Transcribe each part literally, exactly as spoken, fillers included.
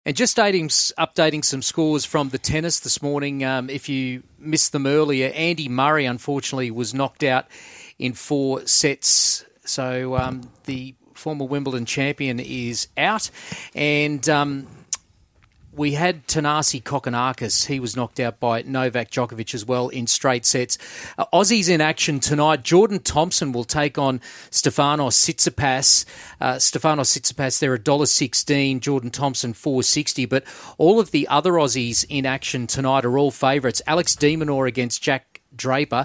And just updating, updating some scores from the tennis this morning. Um, if you missed them earlier, Andy Murray, unfortunately, was knocked out in four sets. So um, the former Wimbledon champion is out. And um, we had Thanasi Kokkinakis. He was knocked out by Novak Djokovic as well in straight sets. Uh, Aussies in action tonight. Jordan Thompson will take on Stefanos Tsitsipas. Uh, Stefanos Tsitsipas, they're one dollar sixteen. Jordan Thompson, four sixty. But all of the other Aussies in action tonight are all favourites. Alex de Minaur against Jack Draper.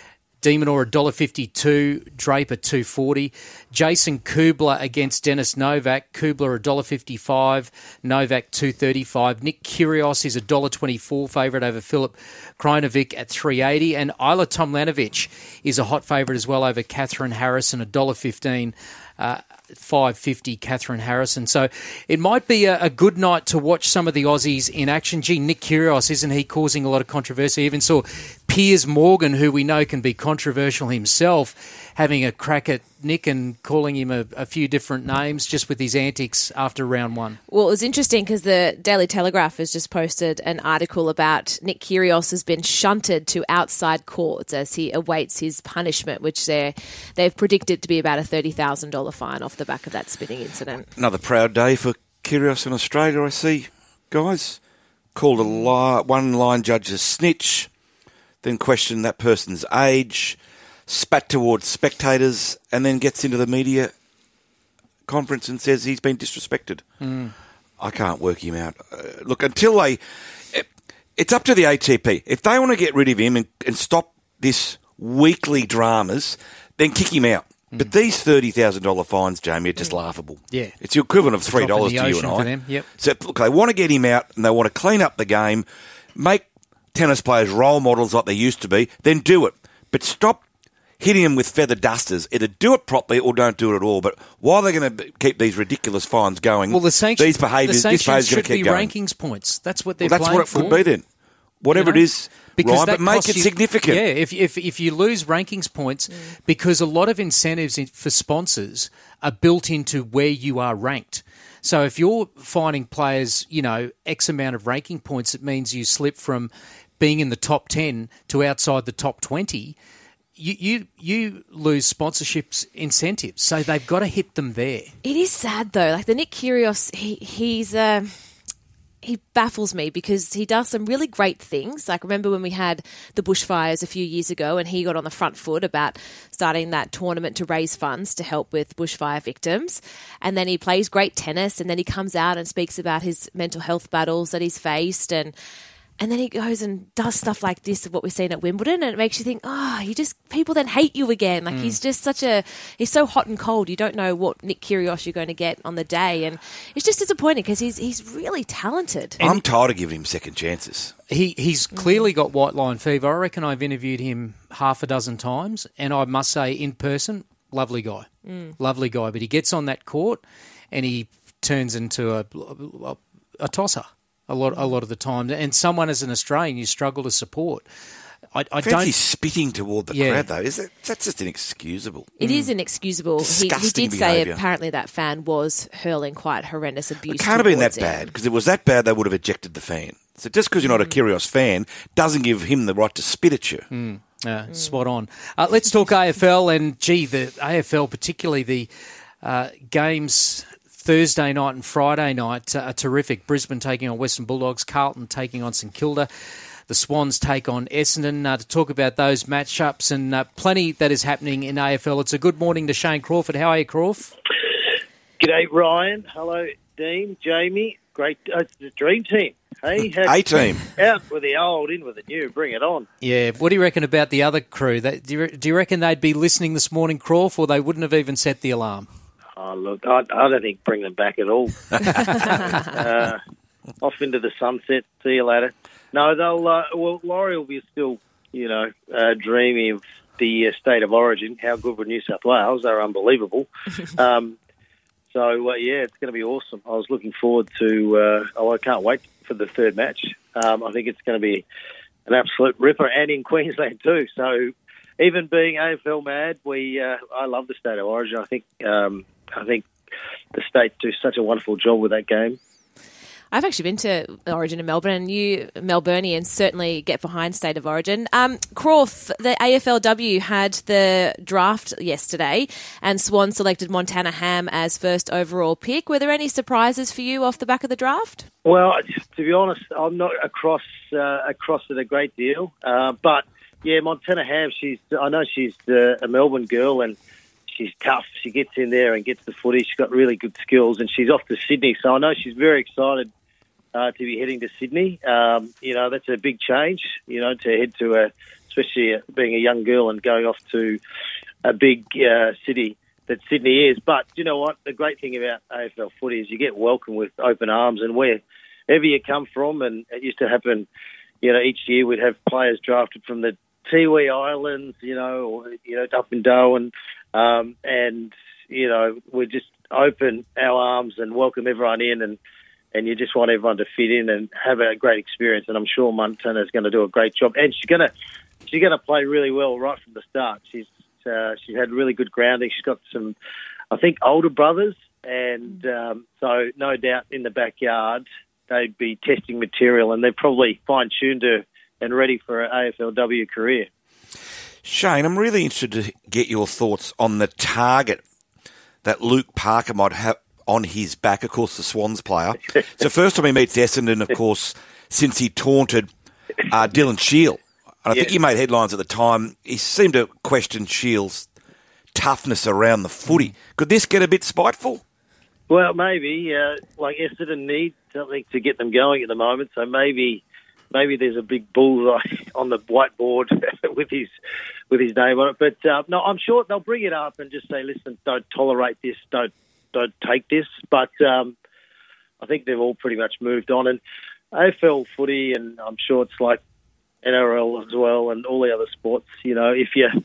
de Minaur one dollar fifty-two, Draper two forty. Jason Kubler against Denis Novak. Kubler one dollar fifty-five, Novak two thirty-five. Nick Kyrgios is one dollar twenty-four favourite over Filip Krajinovic at three eighty. And Isla Tomljanovic is a hot favourite as well over Catherine Harrison, one dollar fifteen. Uh, five fifty, Catherine Harrison. So it might be a, a good night to watch some of the Aussies in action. Gee, Nick Kyrgios, isn't he causing a lot of controversy? I even saw Piers Morgan, who we know can be controversial himself, having a crack at Nick and calling him a, a few different names just with his antics after round one. Well, it was interesting because the Daily Telegraph has just posted an article about Nick Kyrgios has been shunted to outside courts as he awaits his punishment, which they're, they've predicted to be about a thirty thousand dollars fine off the back of that spinning incident. Another proud day for Kyrgios in Australia, I see, guys. Called a li- one line judge a snitch, then questioned that person's age, spat towards spectators, and then gets into the media conference and says he's been disrespected. Mm. I can't work him out. Uh, look, until they... It, it's up to the A T P. If they want to get rid of him and, and stop this weekly dramas, then kick him out. Mm. But these thirty thousand dollars fines, Jamie, are just mm. laughable. Yeah. It's the equivalent of three dollars to you and I. Them. Yep. So, look, they want to get him out and they want to clean up the game, make tennis players role models like they used to be, then do it. But stop hitting them with feather dusters. Either do it properly or don't do it at all. But why are they going to keep these ridiculous fines going? Well, the sanctions, these behaviours, the this behaviour's going to keep should be going. rankings points. That's what they're well, that's playing what it for. could be then. Whatever you know? It is, because Ryan, but make it you, significant. Yeah, if, if, if you lose rankings points, mm. because a lot of incentives for sponsors are built into where you are ranked. So if you're finding players, you know, X amount of ranking points, it means you slip from being in the top ten to outside the top twenty. You, you you lose sponsorships incentives, so they've got to hit them there. It is sad though. Like the Nick Kyrgios, he he's uh, he baffles me because he does some really great things. Like remember when we had the bushfires a few years ago, and he got on the front foot about starting that tournament to raise funds to help with bushfire victims, and then he plays great tennis, and then he comes out and speaks about his mental health battles that he's faced, and. And then he goes and does stuff like this of what we've seen at Wimbledon, and it makes you think, oh, you just people then hate you again. Like mm. he's just such a he's so hot and cold. You don't know what Nick Kyrgios you're going to get on the day, and it's just disappointing because he's he's really talented. I'm tired of giving him second chances. He he's mm. clearly got white line fever. I reckon I've interviewed him half a dozen times, and I must say, in person, lovely guy, mm. lovely guy. But he gets on that court, and he turns into a a, a tosser. A lot, a lot of the time, and someone as an Australian you struggle to support. I, I don't. He's spitting toward the yeah. crowd, though. Is it? That's just inexcusable. It mm. is inexcusable. He, he did behaviour. say apparently that fan was hurling quite horrendous abuse. It can't have been that him. bad because if it was that bad, they would have ejected the fan. So just because you're not mm. a Kyrgios fan doesn't give him the right to spit at you. Mm. Uh, mm. Spot on. Uh, let's talk A F L and gee, the A F L, particularly the uh, games. Thursday night and Friday night uh, are terrific. Brisbane taking on Western Bulldogs, Carlton taking on St Kilda, the Swans take on Essendon. Uh, to talk about those matchups and uh, plenty that is happening in A F L, it's a good morning to Shane Crawford. How are you, Crawford? G'day, Ryan. Hello, Dean, Jamie. Great. Uh, it's the dream team. Hey, A team. Out with the old, in with the new. Bring it on. Yeah. What do you reckon about the other crew? They, do, you, do you reckon they'd be listening this morning, Crawford, or they wouldn't have even set the alarm? Oh, look, I, I don't think bring them back at all. uh, off into the sunset. See you later. No, they'll. Uh, well, Laurie will be still, you know, uh, dreaming of the uh, state of origin. How good were New South Wales? They're unbelievable. um, so uh, yeah, it's going to be awesome. I was looking forward to. Uh, oh, I can't wait for the third match. Um, I think it's going to be an absolute ripper, and in Queensland too. So even being A F L mad, we. Uh, I love the state of origin. I think. Um, I think the state do such a wonderful job with that game. I've actually been to Origin in Melbourne, and you Melburnians certainly get behind State of Origin. Um, Crawf, the A F L W had the draft yesterday, and Swan selected Montana Ham as first overall pick. Were there any surprises for you off the back of the draft? Well, to be honest, I'm not across uh, across it a great deal, uh, but yeah, Montana Ham. She's I know she's uh, a Melbourne girl, and she's tough. She gets in there and gets the footy. She's got really good skills, and she's off to Sydney. So I know she's very excited uh, to be heading to Sydney. Um, you know, that's a big change, you know, to head to a, especially a, being a young girl and going off to a big uh, city that Sydney is. But you know what? The great thing about A F L footy is you get welcomed with open arms, and wherever you come from, and it used to happen, you know, each year we'd have players drafted from the Tiwi Islands, you know, or, you know, up in Darwin. Um, and, you know, we just open our arms and welcome everyone in, and, and you just want everyone to fit in and have a great experience. And I'm sure Montana's going to do a great job. And she's going to she's going to play really well right from the start. She's uh, she's had really good grounding. She's got some, I think, older brothers. And um, so no doubt in the backyard they'd be testing material, and they're probably fine-tuned her and ready for an A F L W career. Shane, I'm really interested to get your thoughts on the target that Luke Parker might have on his back, of course, the Swans player. So first time he meets Essendon, of course, since he taunted uh, Dylan Shield. And I yeah. think he made headlines at the time. He seemed to question Shield's toughness around the footy. Could this get a bit spiteful? Well, maybe. Uh, like Essendon need something to get them going at the moment, so maybe... Maybe there's a big bullseye on the whiteboard with his with his name on it. But uh, no, I'm sure they'll bring it up and just say, "Listen, don't tolerate this. Don't don't take this." But um, I think they've all pretty much moved on. And A F L footy, and I'm sure it's like N R L as well, and all the other sports. You know, if you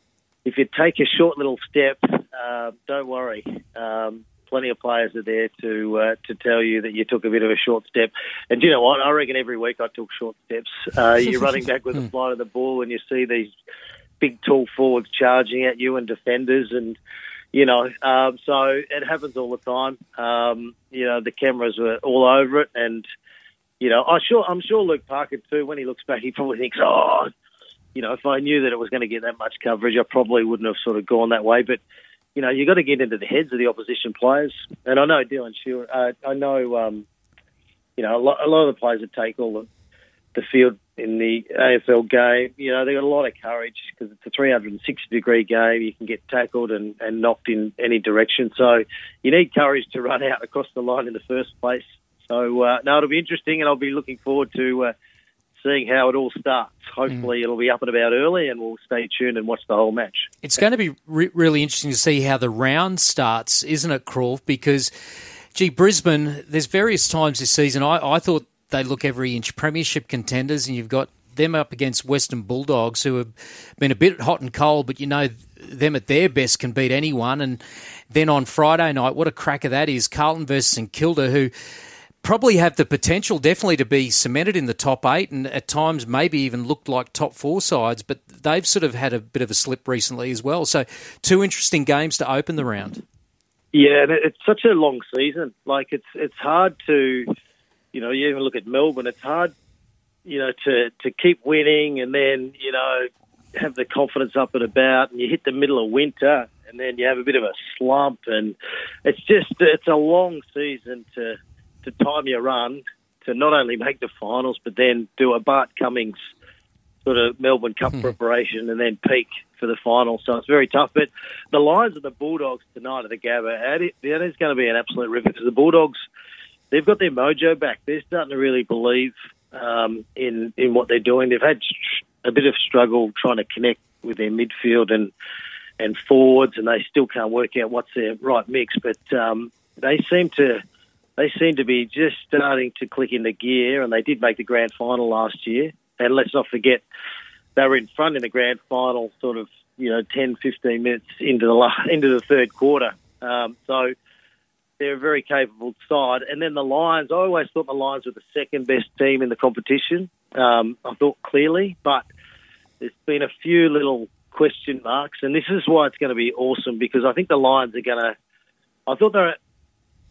if you take a short little step, uh, don't worry. Um, Plenty of players are there to uh, to tell you that you took a bit of a short step. And you know what? I reckon every week I took short steps. Uh, you're running back with the flight of the ball, and you see these big, tall forwards charging at you and defenders. And, you know, um, so it happens all the time. Um, you know, the cameras were all over it. And, you know, I sure, I'm sure Luke Parker, too, when he looks back, he probably thinks, oh, you know, if I knew that it was going to get that much coverage, I probably wouldn't have sort of gone that way. But, you know, you've got to get into the heads of the opposition players. And I know Dylan Shield, uh, I know, um, you know, a lot, a lot of the players that take all the, the field in the A F L game, you know, they've got a lot of courage because it's a three hundred sixty degree game. You can get tackled and, and knocked in any direction. So you need courage to run out across the line in the first place. So, uh, no, it'll be interesting, and I'll be looking forward to uh, seeing how it all starts. Hopefully mm. it'll be up and about early, and we'll stay tuned and watch the whole match. It's going to be re- really interesting to see how the round starts, isn't it, Crawf? Because, gee, Brisbane, there's various times this season I, I thought they look every inch premiership contenders, and you've got them up against Western Bulldogs, who have been a bit hot and cold, but you know them at their best can beat anyone. And then on Friday night, what a cracker that is, Carlton versus St Kilda, who probably have the potential definitely to be cemented in the top eight, and at times maybe even looked like top four sides, but they've sort of had a bit of a slip recently as well. So two interesting games to open the round. Yeah, and it's such a long season. Like, it's it's hard to, you know, you even look at Melbourne, it's hard, you know, to, to keep winning and then, you know, have the confidence up and about, and you hit the middle of winter and then you have a bit of a slump, and it's just, it's a long season to to time your run to not only make the finals, but then do a Bart Cummings sort of Melbourne Cup mm. preparation and then peak for the final. So it's very tough. But the Lions and the Bulldogs tonight at the Gabba, that is going to be an absolute ripper, because the Bulldogs, they've got their mojo back. They're starting to really believe um, in, in what they're doing. They've had a bit of struggle trying to connect with their midfield and, and forwards, and they still can't work out what's their right mix. But um, they seem to... They seem to be just starting to click into gear, and they did make the grand final last year. And let's not forget, they were in front in the grand final sort of, you know, ten, fifteen minutes into the la- into the third quarter. Um, so they're a very capable side. And then the Lions, I always thought the Lions were the second best team in the competition. Um, I thought clearly, but there's been a few little question marks. And this is why it's going to be awesome, because I think the Lions are going to, I thought they're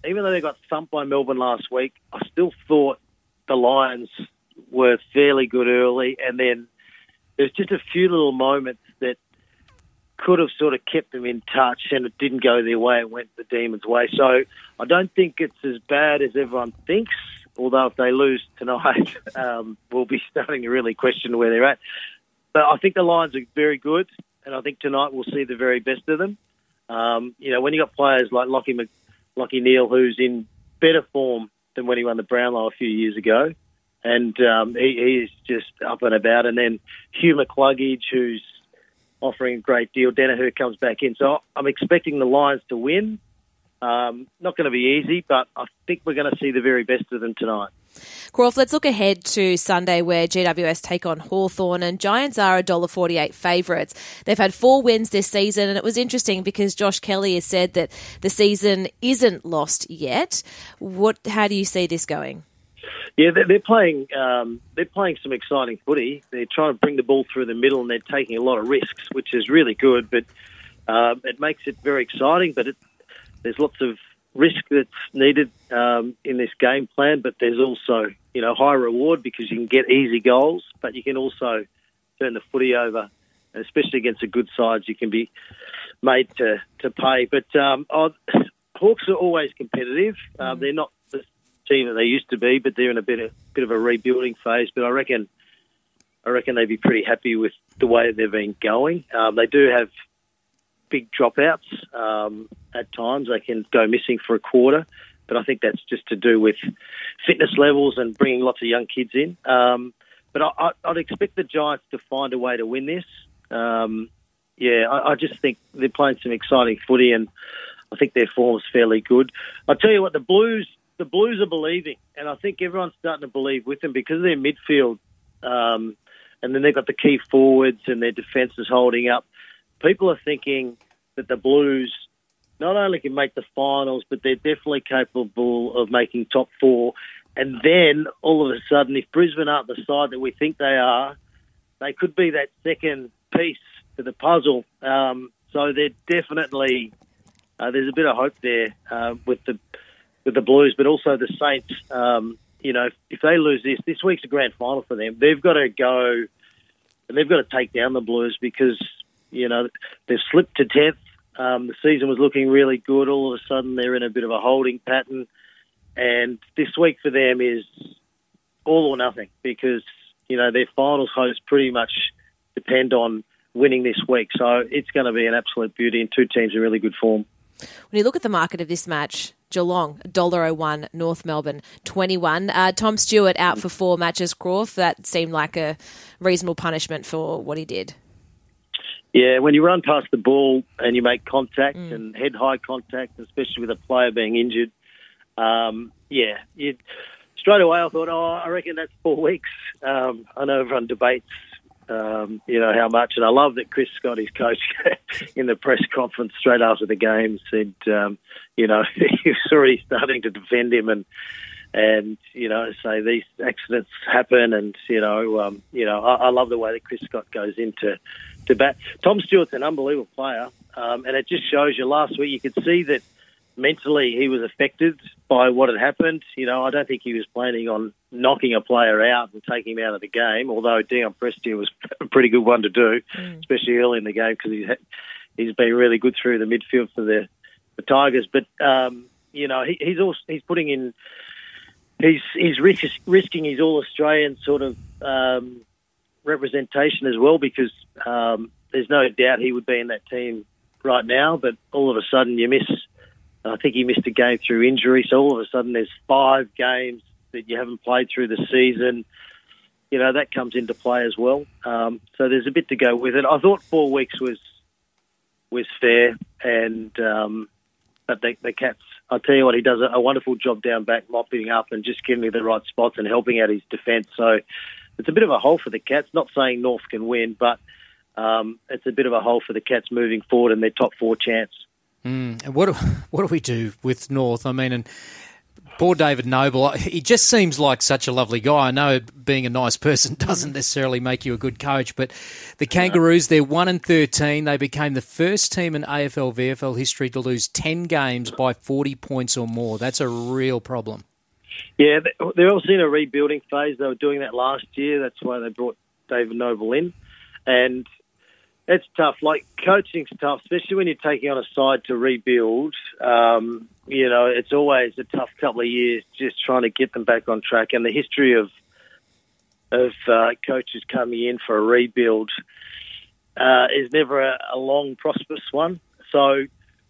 even though they got thumped by Melbourne last week, I still thought the Lions were fairly good early, and then there's just a few little moments that could have sort of kept them in touch, and it didn't go their way. It went the Demons' way. So I don't think it's as bad as everyone thinks, although if they lose tonight, um, we'll be starting to really question where they're at. But I think the Lions are very good, and I think tonight we'll see the very best of them. Um, you know, when you got players like Lockie, Mc, Lockie Neal, who's in better form than when he won the Brownlow a few years ago, and um, he, he's just up and about. And then Hugh McCluggage, who's offering a great deal. Danaher comes back in. So I'm expecting the Lions to win. Um, not going to be easy, but I think we're going to see the very best of them tonight. Croft, let's look ahead to Sunday where G W S take on Hawthorn, and Giants are one dollar forty-eight favourites. They've had four wins this season, and it was interesting because Josh Kelly has said that the season isn't lost yet. What? How do you see this going? Yeah, they're playing. Um, they're playing some exciting footy. They're trying to bring the ball through the middle, and they're taking a lot of risks, which is really good. But um, it makes it very exciting. But it, there's lots of risk that's needed um, in this game plan. But there's also, you know, high reward because you can get easy goals, but you can also turn the footy over, and especially against the good sides, you can be made to to pay. But um, oh, Hawks are always competitive. Um, they're not the team that they used to be, but they're in a bit of, bit of a rebuilding phase. But I reckon, I reckon they'd be pretty happy with the way they've been going. Um, they do have big dropouts um, at times. They can go missing for a quarter, but I think that's just to do with fitness levels and bringing lots of young kids in. Um, but I, I, I'd expect the Giants to find a way to win this. Um, yeah, I, I just think they're playing some exciting footy, and I think their form's fairly good. I'll tell you what, the Blues. The Blues are believing, and I think everyone's starting to believe with them because of their midfield, um, and then they've got the key forwards and their defence is holding up. People are thinking that the Blues not only can make the finals, but they're definitely capable of making top four. And then, all of a sudden, if Brisbane aren't the side that we think they are, they could be that second piece to the puzzle. Um, so they're definitely, uh, there's a bit of hope there uh, with the with the Blues, but also the Saints. Um, you know, if they lose this, this week's a grand final for them. They've got to go and they've got to take down the Blues because, you know, they've slipped to tenth. Um, the season was looking really good. All of a sudden, they're in a bit of a holding pattern. And this week for them is all or nothing because, you know, their finals hopes pretty much depend on winning this week. So it's going to be an absolute beauty, and two teams in really good form. When you look at the market of this match, Geelong, one dollar oh one, North Melbourne, twenty-one. Uh, Tom Stewart out for four matches, Croft. That seemed like a reasonable punishment for what he did. Yeah, when you run past the ball and you make contact mm. and head-high contact, especially with a player being injured, um, yeah, you, straight away I thought, oh, I reckon that's four weeks. Um, I know everyone debates, um, you know, how much, and I love that Chris Scott, his coach, in the press conference straight after the game said, um, you know, he was already starting to defend him and, and you know, say these accidents happen, and you know, um, you know, I, I love the way that Chris Scott goes into to bat. Tom Stewart's an unbelievable player, um, and it just shows you. Last week, you could see that mentally he was affected by what had happened. You know, I don't think he was planning on knocking a player out and taking him out of the game. Although Dion Prestia was a pretty good one to do, mm. especially early in the game because he's he's been really good through the midfield for the the Tigers. But um, you know, he, he's also he's putting in. He's he's risk, risking his All-Australian sort of um, representation as well because um, there's no doubt he would be in that team right now. But all of a sudden you miss, I think he missed a game through injury. So all of a sudden there's five games that you haven't played through the season. You know, that comes into play as well. Um, so there's a bit to go with it. I thought four weeks was was fair, and um, but the, the Cats, I'll tell you what, he does a, a wonderful job down back, mopping up and just getting me the right spots and helping out his defence. So it's a bit of a hole for the Cats. Not saying North can win, but um, it's a bit of a hole for the Cats moving forward and their top four chance. Mm, and what do, what do we do with North? I mean, and Poor David Noble. He just seems like such a lovely guy. I know being a nice person doesn't necessarily make you a good coach, but the Kangaroos, they're one and thirteen. They became the first team in A F L V F L history to lose ten games by forty points or more. That's a real problem. Yeah, they're also in a rebuilding phase. They were doing that last year. That's why they brought David Noble in. And it's tough. Like, coaching's tough, especially when you're taking on a side to rebuild. Um, you know, it's always a tough couple of years just trying to get them back on track. And the history of of uh, coaches coming in for a rebuild uh, is never a, a long, prosperous one. So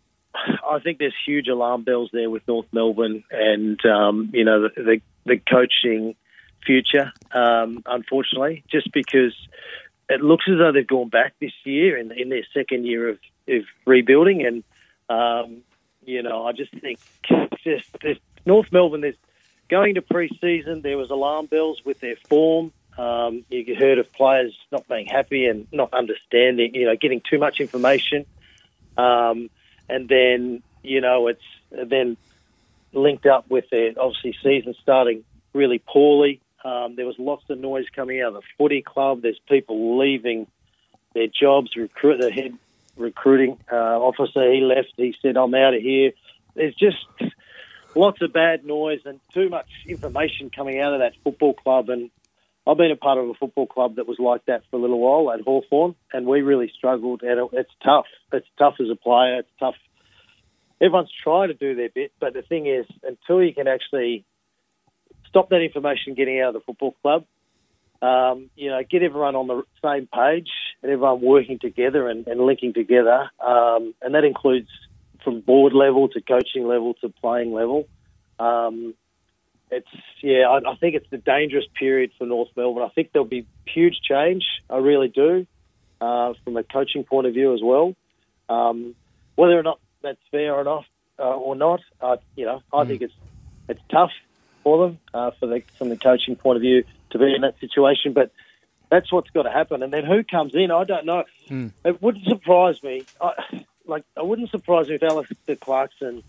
I think there's huge alarm bells there with North Melbourne and, um, you know, the, the, the coaching future, um, unfortunately, just because it looks as though they've gone back this year in, in their second year of, of rebuilding. And, um, you know, I just think just, just North Melbourne, there's going to pre-season, there was alarm bells with their form. Um, you heard of players not being happy and not understanding, you know, getting too much information. Um, and then, you know, it's then linked up with their, obviously, season starting really poorly. Um, there was lots of noise coming out of the footy club. There's people leaving their jobs. Recruit the head recruiting uh, officer, he left. He said, "I'm out of here." There's just lots of bad noise and too much information coming out of that football club. And I've been a part of a football club that was like that for a little while at Hawthorn, and we really struggled. And it's tough. It's tough as a player. It's tough. Everyone's trying to do their bit, but the thing is, until you can actually stop that information getting out of the football club, um, you know, get everyone on the same page and everyone working together and, and linking together, um, and that includes from board level to coaching level to playing level. Um, it's, yeah, I, I think it's the dangerous period for North Melbourne. I think there'll be huge change. I really do, uh, from a coaching point of view as well. Um, whether or not that's fair or not, uh, or not, uh, you know, I mm. think it's it's tough for them, uh, for the, from the coaching point of view, to be in that situation. But that's what's got to happen. And then who comes in, I don't know. Mm. It wouldn't surprise me. I, like, it wouldn't surprise me if Alistair Clarkson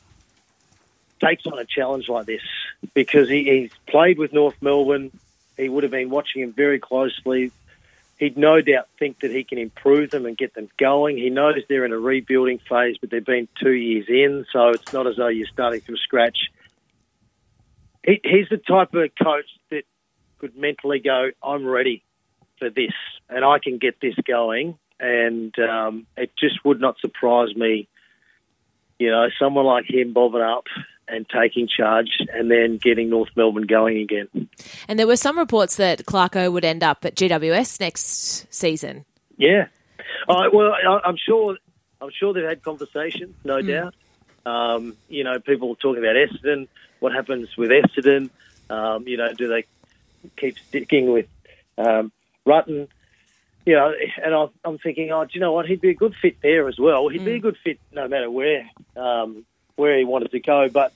takes on a challenge like this, because he, he's played with North Melbourne. He would have been watching him very closely. He'd no doubt think that he can improve them and get them going. He knows they're in a rebuilding phase, but they've been two years in, so it's not as though you're starting from scratch. He, he's the type of coach that could mentally go, "I'm ready for this, and I can get this going." And um, it just would not surprise me, you know, someone like him bobbing up and taking charge and then getting North Melbourne going again. And there were some reports that Clarko would end up at G W S next season. Yeah. Uh, well, I, I'm sure I'm sure they've had conversations, no mm. doubt. Um, you know, people talking about Essendon. What happens with Essendon? Um, you know, do they keep sticking with um, Rutten? You know, and I, I'm thinking, oh, do you know what? He'd be a good fit there as well. He'd mm. be a good fit no matter where um, where he wanted to go. But,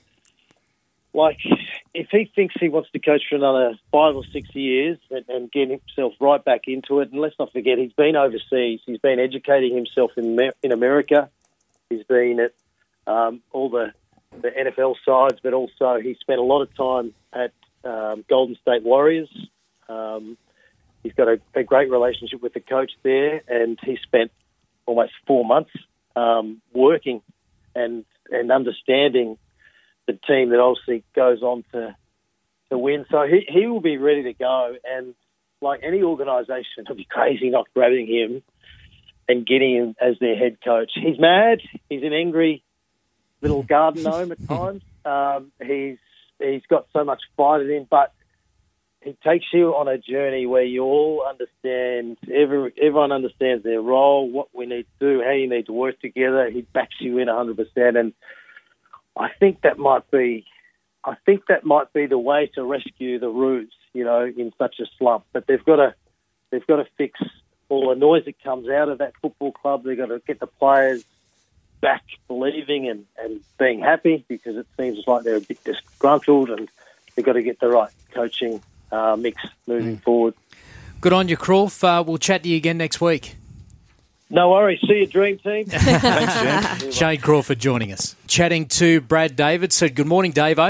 like, if he thinks he wants to coach for another five or six years and, and get himself right back into it, and let's not forget, he's been overseas. He's been educating himself in in America. He's been at um, all the the N F L sides, but also he spent a lot of time at um, Golden State Warriors. Um, he's got a, a great relationship with the coach there, and he spent almost four months um, working and and understanding the team that obviously goes on to to win. So he, he will be ready to go, and like any organisation, it'll be crazy not grabbing him and getting him as their head coach. He's mad. He's an angry little garden gnome at times. Um, he's he's got so much fight in him, but he takes you on a journey where you all understand, every, everyone understands their role, what we need to do, how you need to work together. He backs you in one hundred percent, and I think that might be, I think that might be the way to rescue the Roos, you know, in such a slump. But they've got to, they've got to fix all the noise that comes out of that football club. They've got to get the players back believing and, and being happy, because it seems like they're a bit disgruntled, and they've got to get the right coaching uh, mix moving mm. forward. Good on you, Crawf. Uh, we'll chat to you again next week. No worries. See you, Dream Team. Thanks, Shane. Shane Crawford joining us. Chatting to Brad David. So good morning, Davo.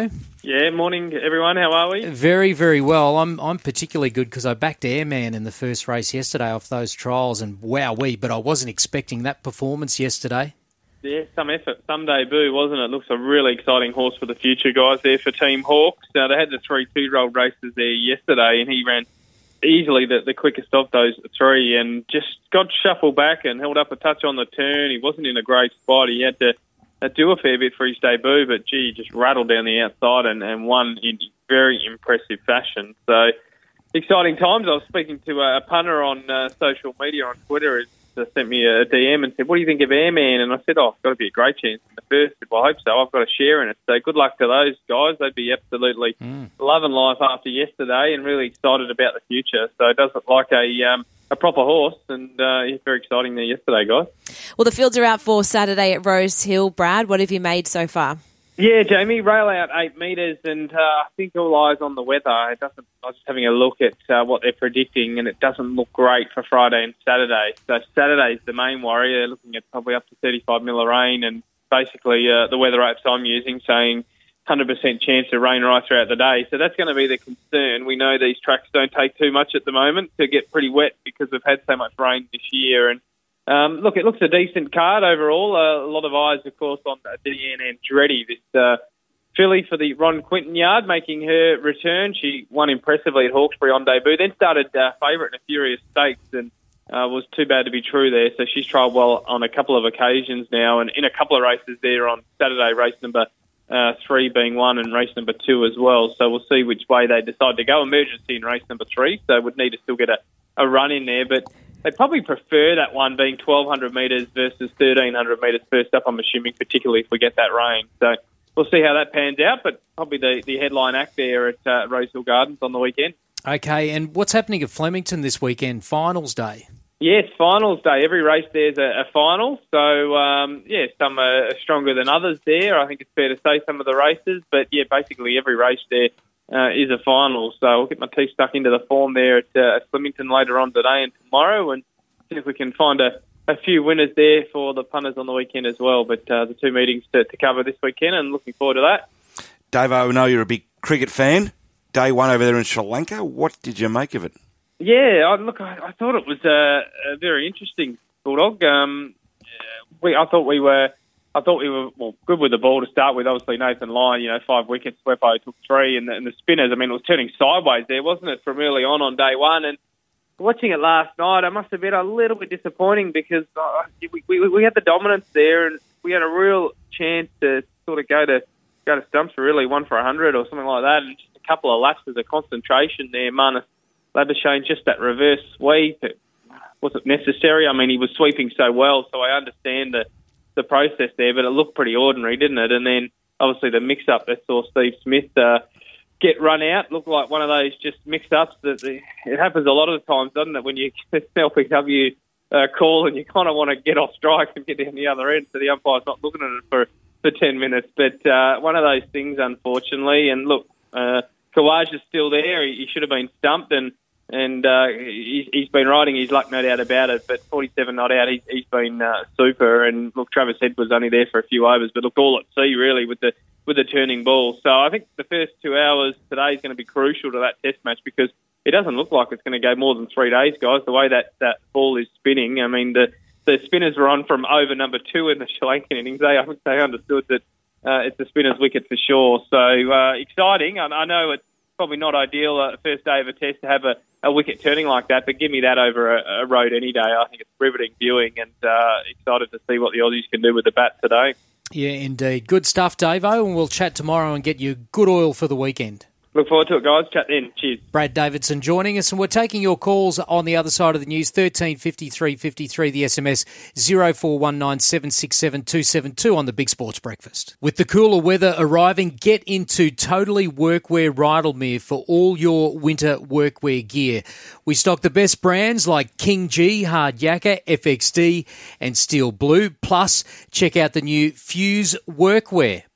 Yeah, morning everyone. How are we? Very, very well. I'm I'm particularly good because I backed Airman in the first race yesterday off those trials, and wowee, but I wasn't expecting that performance yesterday. Yeah, some effort, some debut, wasn't it? Looks a really exciting horse for the future, guys, there for Team Hawks. Now, they had the three two-year-old races there yesterday, and he ran easily the, the quickest of those three and just got shuffled back and held up a touch on the turn. He wasn't in a great spot. He had to uh, do a fair bit for his debut, but, gee, just rattled down the outside and, and won in very impressive fashion. So, exciting times. I was speaking to a punter on uh, social media, on Twitter, who sent me a D M and said, what do you think of Airman? And I said, oh, it's got to be a great chance in the first. I said, well, I hope so. I've got a share in it. So good luck to those guys. They'd be absolutely mm. loving life after yesterday and really excited about the future. So it does look like a um, a proper horse, and uh, it's very exciting there yesterday, guys. Well, the fields are out for Saturday at Rose Hill. Brad, what have you made so far? Yeah, Jamie, rail out eight metres, and uh, I think all eyes on the weather. It doesn't. I was just having a look at uh, what they're predicting, and it doesn't look great for Friday and Saturday. So Saturday's the main worry. They're looking at probably up to thirty-five mil of rain, and basically uh, the weather apps I'm using saying one hundred percent chance of rain right throughout the day. So that's going to be the concern. We know these tracks don't take too much at the moment to get pretty wet because we've had so much rain this year, and Um, look, it looks a decent card overall. Uh, a lot of eyes, of course, on Deanne Andretti, this uh, filly for the Ron Quinton yard, making her return. She won impressively at Hawkesbury on debut, then started uh, favourite in a Furious Stakes and uh, was too bad to be true there. So she's trialled well on a couple of occasions now, and in a couple of races there on Saturday, race number uh, three being one and race number two as well. So we'll see which way they decide to go. Emergency in race number three, so would need to still get a, a run in there, but they probably prefer that one being twelve hundred metres versus thirteen hundred metres first up, I'm assuming, particularly if we get that rain. So we'll see how that pans out, but probably the, the headline act there at uh, Rose Hill Gardens on the weekend. Okay, and what's happening at Flemington this weekend? Finals day. Yes, finals day. Every race there's a, a final. So, um, yeah, some are stronger than others there. I think it's fair to say some of the races. But, yeah, basically every race there Uh, is a final, so I'll get my teeth stuck into the form there at, uh, at Flemington later on today and tomorrow, and see if we can find a, a few winners there for the punters on the weekend as well. But uh, the two meetings to, to cover this weekend, and looking forward to that. Dave, I know you're a big cricket fan. Day one over there in Sri Lanka. What did you make of it? Yeah, I, look, I, I thought it was uh, a very interesting Bulldog. Um, we, I thought we were. I thought we were well good with the ball to start with. Obviously, Nathan Lyon, you know, five wickets. Wepo took three, and the, and the spinners. I mean, it was turning sideways there, wasn't it, from early on on day one? And watching it last night, I must have been a little bit disappointing because uh, we, we we had the dominance there, and we had a real chance to sort of go to go to stumps for really one for a hundred or something like that, and just a couple of lapses of concentration there. Marnus Labuschagne, just that reverse sweep. It, was it necessary? I mean, he was sweeping so well, so I understand the. the process there, but it looked pretty ordinary, didn't it? And then obviously the mix-up that saw Steve Smith uh, get run out looked like one of those just mix-ups that the, it happens a lot of the times, doesn't it, when you get an L P W uh, call and you kind of want to get off strike and get down the other end, so the umpire's not looking at it for, for ten minutes. But uh, one of those things, unfortunately. And look, uh, Kawaj is still there. He, he should have been stumped, and And uh, he's, he's been riding his luck, no doubt about it. But forty-seven not out, he's, he's been uh, super. And look, Travis Head was only there for a few overs, but look, all at sea really with the with the turning ball. So I think the first two hours today is going to be crucial to that Test match because it doesn't look like it's going to go more than three days, guys. The way that, that ball is spinning, I mean, the the spinners were on from over number two in the Sri Lankan innings. They I think they understood that uh, it's the spinner's wicket for sure. So uh, exciting. I, I know it's probably not ideal uh, first day of a Test to have a a wicket turning like that, but give me that over a, a road any day. I think it's riveting viewing, and uh, excited to see what the Aussies can do with the bat today. Yeah, indeed. Good stuff, Davo, and we'll chat tomorrow and get you good oil for the weekend. Look forward to it, guys. Chat then. Cheers. Brad Davidson joining us, and we're taking your calls on the other side of the news. thirteen fifty-three fifty-three, the S M S zero four one nine seven six seven two seven two on the Big Sports Breakfast. With the cooler weather arriving, get into Totally Workwear Rydalmere for all your winter workwear gear. We stock the best brands like King G, Hard Yakka, F X D and Steel Blue. Plus, check out the new Fuse Workwear.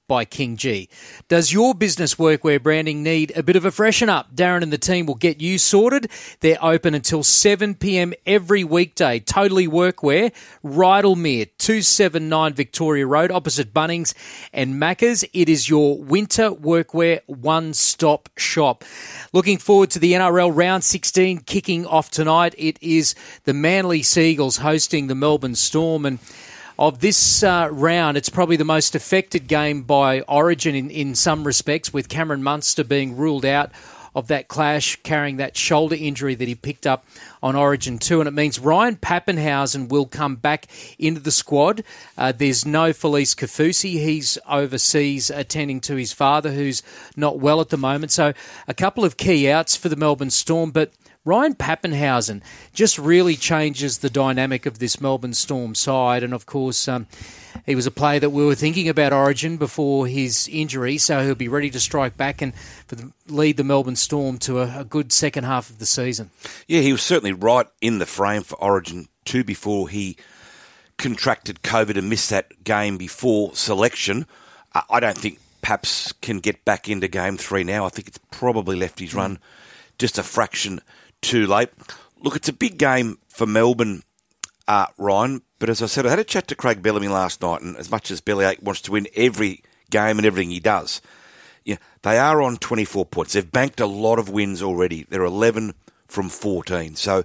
by King G. Does your business workwear branding need a bit of a freshen up? Darren and the team will get you sorted. They're open until seven p.m. every weekday. Totally Workwear, Rydalmere, two seventy-nine Victoria Road, opposite Bunnings and Macca's. It is your winter workwear one-stop shop. Looking forward to the N R L Round sixteen kicking off tonight. It is the Manly Seagulls hosting the Melbourne Storm, and of this uh, round, it's probably the most affected game by Origin in, in some respects, with Cameron Munster being ruled out of that clash, carrying that shoulder injury that he picked up on Origin two. And it means Ryan Pappenhausen will come back into the squad. Uh, there's no Felice Kafusi. He's overseas attending to his father, who's not well at the moment. So a couple of key outs for the Melbourne Storm, but Ryan Pappenhausen just really changes the dynamic of this Melbourne Storm side. And, of course, um, he was a player that we were thinking about Origin before his injury, so he'll be ready to strike back and for the, lead the Melbourne Storm to a, a good second half of the season. Yeah, he was certainly right in the frame for Origin two before he contracted COVID and missed that game before selection. Uh, I don't think Paps can get back into game three now. I think it's probably left his run just a fraction too late. Look, it's a big game for Melbourne, uh, Ryan, but as I said, I had a chat to Craig Bellamy last night, and as much as Bellyache wants to win every game and everything he does, yeah, they are on twenty-four points. They've banked a lot of wins already. They're eleven from fourteen. So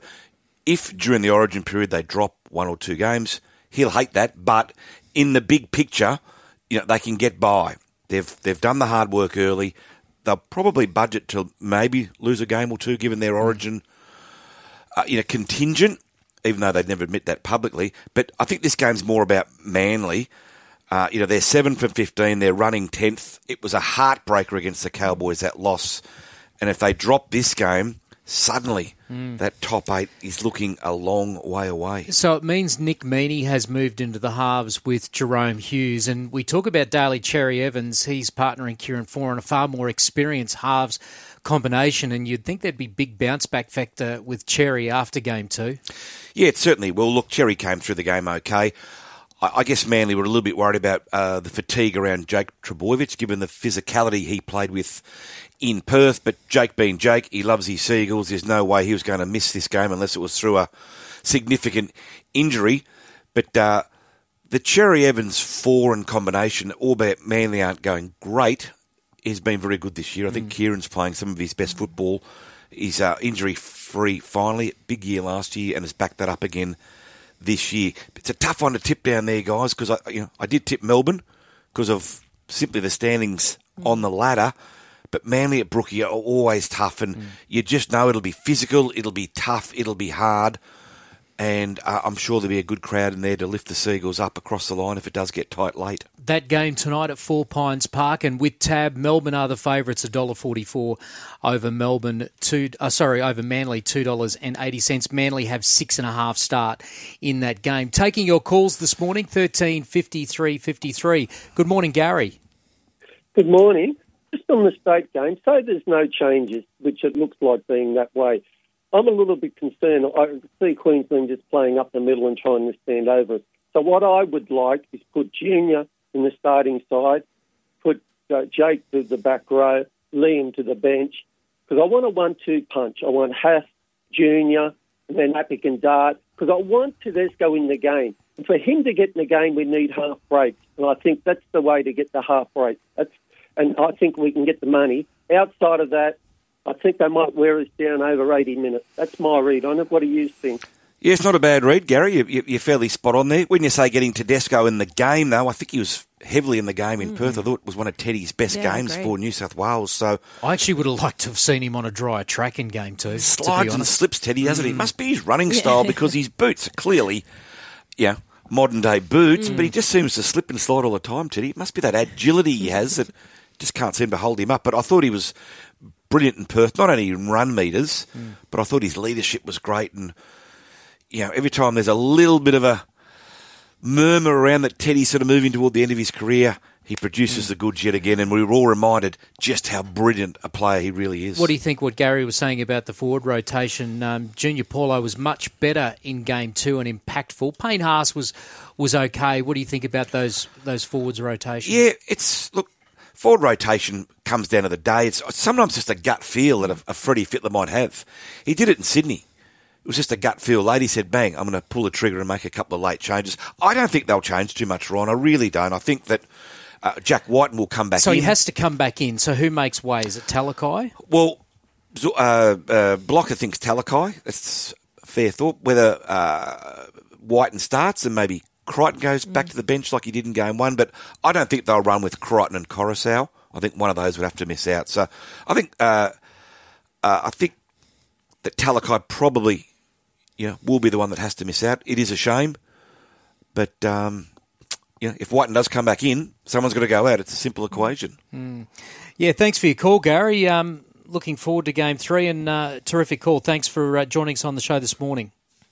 if during the Origin period they drop one or two games, he'll hate that, but in the big picture, you know, they can get by. They've they've done the hard work early. They'll probably budget to maybe lose a game or two given their Origin uh, you know, contingent, even though they'd never admit that publicly. But I think this game's more about Manly. Uh, you know, they're seven from fifteen. They're running tenth. It was a heartbreaker against the Cowboys, that loss. And if they drop this game, suddenly mm. that top eight is looking a long way away. So it means Nick Meaney has moved into the halves with Jerome Hughes. And we talk about Daly Cherry Evans. He's partnering Kieran Foran, a far more experienced halves combination. And you'd think there'd be big bounce-back factor with Cherry after game two. Yeah, it certainly will. Look, Cherry came through the game okay. I, I guess Manly were a little bit worried about uh, the fatigue around Jake Trbojevic, given the physicality he played with in Perth, but Jake being Jake, he loves his Seagulls. There's no way he was going to miss this game unless it was through a significant injury. But uh, the Cherry Evans four and combination, albeit Manly aren't going great, has been very good this year. I think mm. Kieran's playing some of his best football. He's uh, injury-free finally. Big year last year and has backed that up again this year. It's a tough one to tip down there, guys, because I, you know, I did tip Melbourne because of simply the standings mm. on the ladder. But Manly at Brookie are always tough, and mm. you just know it'll be physical, it'll be tough, it'll be hard, and uh, I'm sure there'll be a good crowd in there to lift the Seagulls up across the line if it does get tight late. That game tonight at Four Pines Park, and with Tab, Melbourne are the favourites, one dollar forty-four over Melbourne, two, uh, sorry, over Manly, two dollars eighty. Manly have six and a half start in that game. Taking your calls this morning, thirteen fifty-three fifty-three. Good morning, Gary. Good morning. Just on the state game, so there's no changes, which it looks like being that way. I'm a little bit concerned. I see Queensland just playing up the middle and trying to stand over us. So what I would like is put Junior in the starting side, put uh, Jake to the back row, Liam to the bench, because I want a one two punch. I want Haas, Junior, and then Apic and Dart, because I want Tedesco in the game. And for him to get in the game, we need half breaks, and I think that's the way to get the half break. That's And I think we can get the money. Outside of that, I think they might wear us down over eighty minutes. That's my read on it. What do you think? Yeah, it's not a bad read, Gary. You, you, you're fairly spot on there. When you say getting Tedesco in the game, though, I think he was heavily in the game in mm. Perth. I thought it was one of Teddy's best yeah, games for New South Wales. So I actually would have liked to have seen him on a drier track in game two. Slides and slips, Teddy, hasn't mm. he? It must be his running style because his boots are clearly, yeah, modern-day boots, mm. but he just seems to slip and slide all the time, Teddy. It must be that agility he has that just can't seem to hold him up. But I thought he was brilliant in Perth, not only in run meters, mm. but I thought his leadership was great. And, you know, every time there's a little bit of a murmur around that Teddy's sort of moving toward the end of his career, he produces mm. the goods yet again. And we were all reminded just how brilliant a player he really is. What do you think what Gary was saying about the forward rotation? Um, Junior Paulo was much better in game two and impactful. Payne Haas was was okay. What do you think about those those forwards rotations? Yeah, it's, look, forward rotation comes down to the day. It's sometimes just a gut feel that a, a Freddie Fittler might have. He did it in Sydney. It was just a gut feel. Lady said, bang, I'm going to pull the trigger and make a couple of late changes. I don't think they'll change too much, Ron. I really don't. I think that uh, Jack Whiten will come back so in. So he has to come back in. So who makes way? Is it Talakai? Well, uh, uh, Blocker thinks Talakai. That's a fair thought. Whether uh, Whiten starts and maybe Crichton goes back to the bench like he did in game one, but I don't think they'll run with Crichton and Coruscant. I think one of those would have to miss out. So I think uh, uh, I think that Talakai probably, you know, will be the one that has to miss out. It is a shame, but um, you know, if Whiten does come back in, someone's got to go out. It's a simple equation. Mm. Yeah, thanks for your call, Gary. Um, looking forward to game three, and uh, terrific call. Thanks for uh, joining us on the show this morning.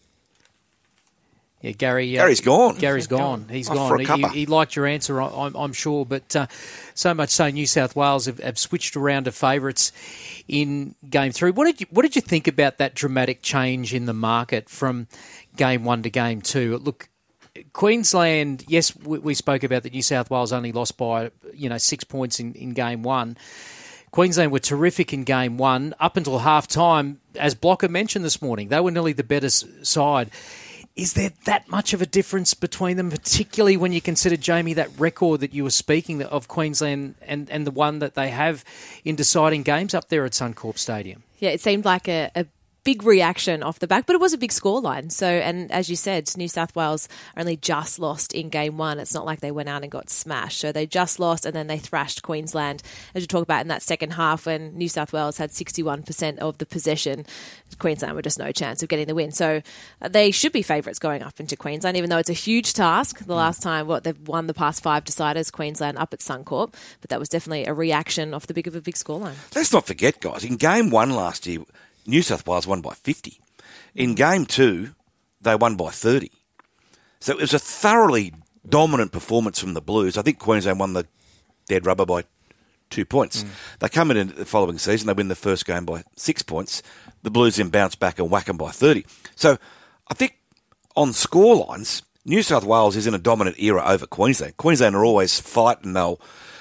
Yeah, Gary. Uh, Gary's gone. Gary's gone. He's Off gone. for a He, cuppa. he liked your answer, I'm, I'm sure, but uh, so much so New South Wales have, have switched around to favourites in game three. What did you What did you think about that dramatic change in the market from game one to game two? Look, Queensland. Yes, we, we spoke about that. New South Wales only lost by you know six points in, in game one. Queensland were terrific in game one up until half time, as Blocker mentioned this morning. They were nearly the better side. Is there that much of a difference between them, particularly when you consider, Jamie, that record that you were speaking of Queensland and, and the one that they have in deciding games up there at Suncorp Stadium? Yeah, it seemed like a, a big reaction off the back, but it was a big scoreline. So, and as you said, New South Wales only just lost in game one. It's not like they went out and got smashed. So they just lost and then they thrashed Queensland, as you talk about in that second half when New South Wales had sixty-one percent of the possession. Queensland were just no chance of getting the win. So uh, they should be favourites going up into Queensland, even though it's a huge task. The last time, what, they've won the past five deciders, Queensland up at Suncorp, but that was definitely a reaction off the big of a big scoreline. Let's not forget, guys, in game one last year, New South Wales won by fifty. In game two, they won by thirty. So it was a thoroughly dominant performance from the Blues. I think Queensland won the dead rubber by two points. Mm. They come in the following season, they win the first game by six points. The Blues then bounce back and whack them by thirty. So I think on scorelines, New South Wales is in a dominant era over Queensland. Queensland are always fighting. They'll,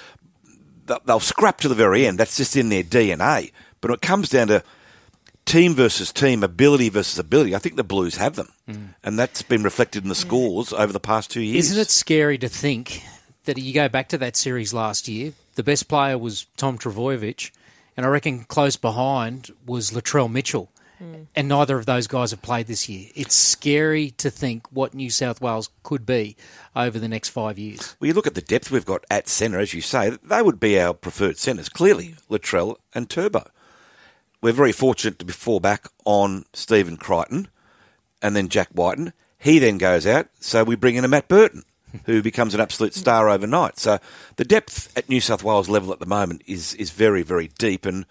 they'll scrap to the very end. That's just in their D N A. But when it comes down to team versus team, ability versus ability, I think the Blues have them. Mm. And that's been reflected in the scores over the past two years. Isn't it scary to think that you go back to that series last year, the best player was Tom Trbojevic, and I reckon close behind was Latrell Mitchell. Mm. And neither of those guys have played this year. It's scary to think what New South Wales could be over the next five years. Well, you look at the depth we've got at centre, as you say, they would be our preferred centres, clearly, Latrell and Turbo. We're very fortunate to be fall back on Stephen Crichton and then Jack Whiten. He then goes out, so we bring in a Matt Burton, who becomes an absolute star overnight. So the depth at New South Wales level at the moment is is very, very deep. And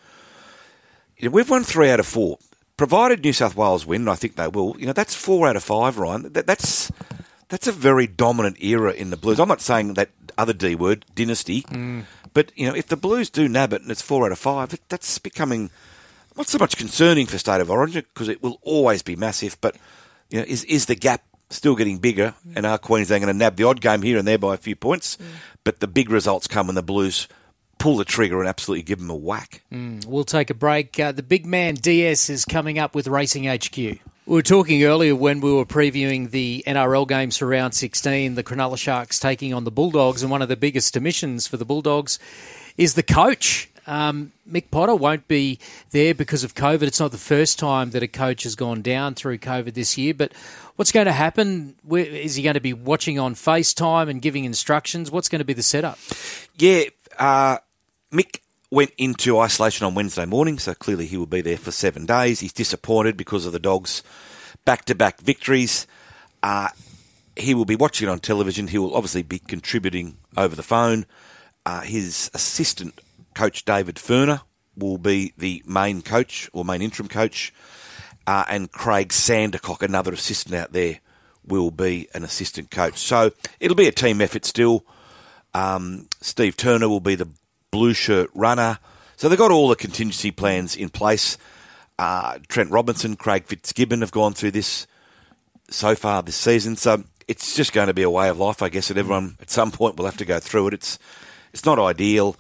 you know, we've won three out of four. Provided New South Wales win, and I think they will, you know, that's four out of five, Ryan. That, that's that's a very dominant era in the Blues. I'm not saying that other D word, dynasty, mm. but you know, if the Blues do nab it and it's four out of five, that's becoming not so much concerning for State of Origin because it will always be massive. But you know, is is the gap still getting bigger, and are Queensland going to nab the odd game here and there by a few points? Mm. But the big results come when the Blues pull the trigger and absolutely give them a whack. Mm. We'll take a break. Uh, the big man D S is coming up with Racing H Q. We were talking earlier when we were previewing the N R L games for round sixteen, the Cronulla Sharks taking on the Bulldogs, and one of the biggest omissions for the Bulldogs is the coach. Um, Mick Potter won't be there because of COVID. It's not the first time that a coach has gone down through COVID this year, but what's going to happen? Where, is he going to be watching on FaceTime and giving instructions? What's going to be the setup? Yeah, uh, Mick went into isolation on Wednesday morning, so clearly he will be there for seven days. He's disappointed because of the Dogs' back-to-back victories. Uh, he will be watching it on television. He will obviously be contributing over the phone. Uh, his assistant coach, David Furner, will be the main coach or main interim coach. Uh, and Craig Sandercock, another assistant out there, will be an assistant coach. So it'll be a team effort still. Um, Steve Turner will be the blue shirt runner. So they've got all the contingency plans in place. Uh, Trent Robinson, Craig Fitzgibbon have gone through this so far this season. So it's just going to be a way of life, I guess, that everyone at some point will have to go through it. It's it's not ideal.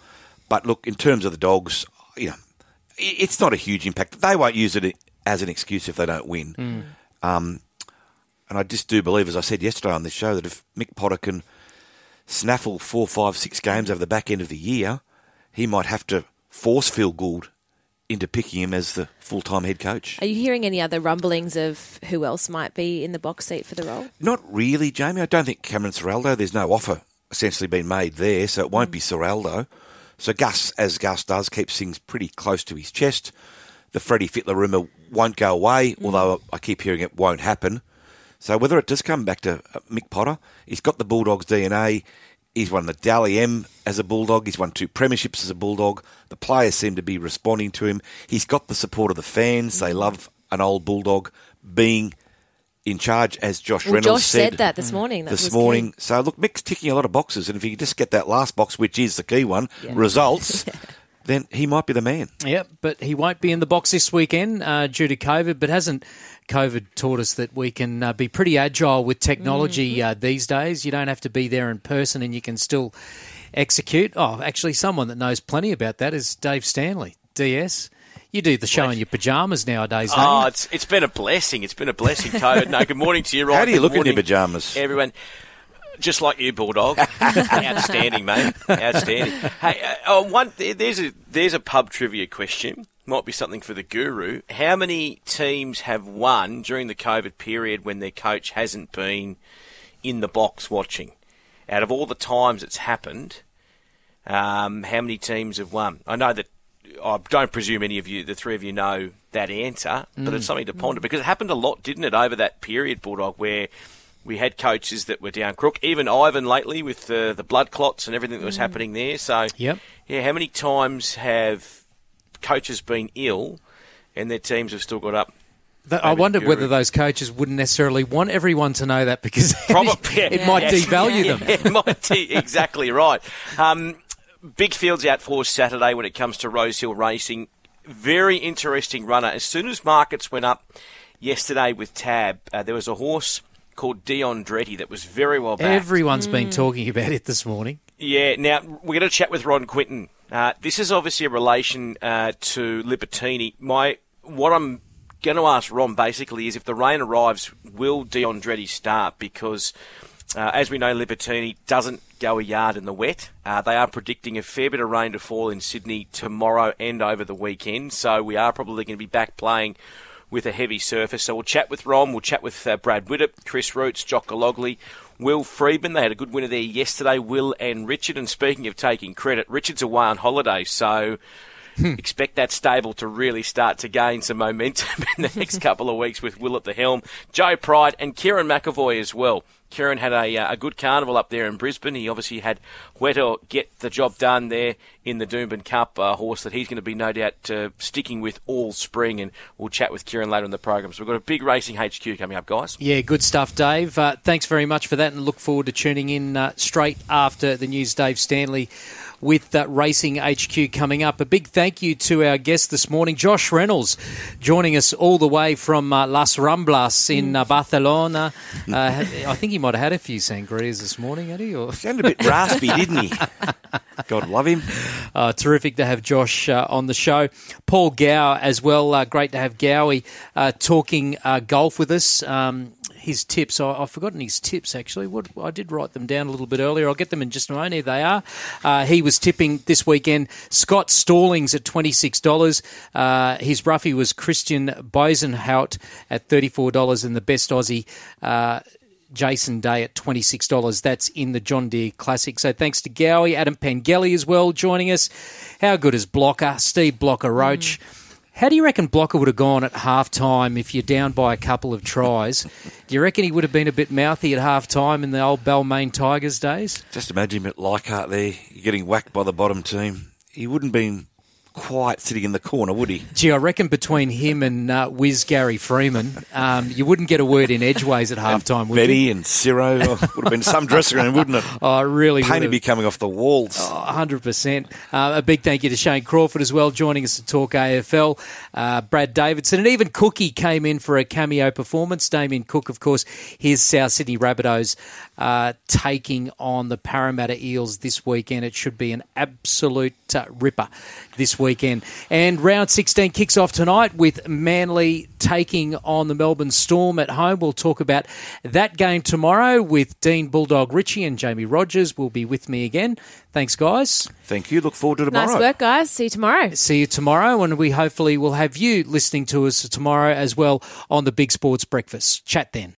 But look, in terms of the Dogs, you know, it's not a huge impact. They won't use it as an excuse if they don't win. Mm. Um, and I just do believe, as I said yesterday on this show, that if Mick Potter can snaffle four, five, six games over the back end of the year, he might have to force Phil Gould into picking him as the full-time head coach. Are you hearing any other rumblings of who else might be in the box seat for the role? Not really, Jamie. I don't think Cameron Ciraldo, there's no offer essentially been made there, so it won't mm. be Ciraldo. So Gus, as Gus does, keeps things pretty close to his chest. The Freddie Fittler rumour won't go away, mm. although I keep hearing it won't happen. So whether it does come back to Mick Potter, he's got the Bulldogs D N A. He's won the Dally M as a Bulldog. He's won two premierships as a Bulldog. The players seem to be responding to him. He's got the support of the fans. They love an old Bulldog being in charge, as Josh well, Reynolds Josh said. said that this morning. That this was morning. Key. So, look, Mick's ticking a lot of boxes. And if he can just get that last box, which is the key one, yeah. results, then he might be the man. Yep, but he won't be in the box this weekend uh, due to COVID, but hasn't COVID taught us that we can uh, be pretty agile with technology mm-hmm. uh, these days. You don't have to be there in person and you can still execute. Oh, actually, someone that knows plenty about that is Dave Stanley, D S. You do the show in your pyjamas nowadays, don't oh, you? it's it's been a blessing. It's been a blessing, COVID. No, good morning to you, Ryan. How do you good look morning, in your pyjamas? Everyone. Just like you, Bulldog. Outstanding, mate. Outstanding. Hey, uh, oh, one, there's a there's a pub trivia question. Might be something for the guru. How many teams have won during the COVID period when their coach hasn't been in the box watching? Out of all the times it's happened, um, how many teams have won? I know that I don't presume any of you, the three of you, know that answer, but mm. it's something to ponder because it happened a lot, didn't it, over that period, Bulldog, where we had coaches that were down crook. Even Ivan lately with the the blood clots and everything that was mm. happening there. So, yep. yeah, how many times have coaches been ill and their teams have still got up? The, I wonder whether those coaches wouldn't necessarily want everyone to know that because Probably, it yeah, might yes, devalue yeah, them. Yeah, it might de- exactly right. Um, big fields out for Saturday when it comes to Rosehill Racing. Very interesting runner. As soon as markets went up yesterday with Tab, uh, there was a horse called Dion Dretty that was very well backed. Everyone's mm. been talking about it this morning. Yeah, now we're going to chat with Ron Quinton. Uh, this is obviously a relation uh, to Libertini. My What I'm going to ask Ron basically is if the rain arrives, will Dion Dretty start? Because uh, as we know, Libertini doesn't go a yard in the wet. Uh, they are predicting a fair bit of rain to fall in Sydney tomorrow and over the weekend, so we are probably going to be back playing with a heavy surface. So we'll chat with Ron, we'll chat with uh, Brad Widdop, Chris Roots, Jock Gologly, Will Friedman. They had a good winner there yesterday, Will and Richard. And speaking of taking credit, Richard's away on holiday, so expect that stable to really start to gain some momentum in the next couple of weeks with Will at the helm. Joe Pride and Kieran McAvoy as well. Kieran had a, uh, a good carnival up there in Brisbane. He obviously had Hueto get the job done there in the Doomben Cup, a horse that he's going to be no doubt uh, sticking with all spring, and we'll chat with Kieran later in the program. So we've got a big Racing H Q coming up, guys. Yeah, good stuff, Dave. Uh, thanks very much for that, and look forward to tuning in uh, straight after the news. Dave Stanley with uh, Racing H Q coming up. A big thank you to our guest this morning, Josh Reynolds, joining us all the way from uh, Las Ramblas in uh, Barcelona. Uh, I think he might have had a few sangrias this morning, had he? Or... Sounded a bit raspy, didn't he? God love him. Uh, terrific to have Josh uh, on the show. Paul Gow as well. Uh, great to have Gowie uh, talking uh, golf with us. Um, his tips, I, I've forgotten his tips actually. What I did write them down a little bit earlier. I'll get them in just a moment. Here they are. Uh, he was tipping this weekend Scott Stallings at twenty-six dollars. Uh, his roughie was Christian Bosenhout at thirty-four dollars, and the best Aussie, uh, Jason Day at twenty-six dollars. That's in the John Deere Classic. So thanks to Gowie, Adam Pengelly as well joining us. How good is Blocker? Steve Blocker Roach. Mm. How do you reckon Blocker would have gone at half-time if you're down by a couple of tries? Do you reckon he would have been a bit mouthy at half-time in the old Balmain Tigers days? Just imagine him at Leichhardt there, getting whacked by the bottom team. He wouldn't have been quiet sitting in the corner, would he? Gee, I reckon between him and uh, Wiz Gary Freeman, um, you wouldn't get a word in edgeways at halftime, would Betty you? and Ciro would have been some dressing room, wouldn't it? Oh, it really Paint would would be have. coming off the walls. Oh, one hundred percent. Uh, a big thank you to Shane Crawford as well, joining us to talk A F L. Uh, Brad Davidson, and even Cookie came in for a cameo performance. Damien Cook, of course, his South Sydney Rabbitohs uh, taking on the Parramatta Eels this weekend. It should be an absolute uh, ripper this weekend. And round sixteen kicks off tonight with Manly taking on the Melbourne Storm at home. We'll talk about that game tomorrow with Dean Bulldog Ritchie, and Jamie Rogers will be with me again. Thanks, guys. Thank you. Look forward to tomorrow. Nice work, guys. See you tomorrow. See you tomorrow, and we hopefully will have you listening to us tomorrow as well on the Big Sports Breakfast. Chat then.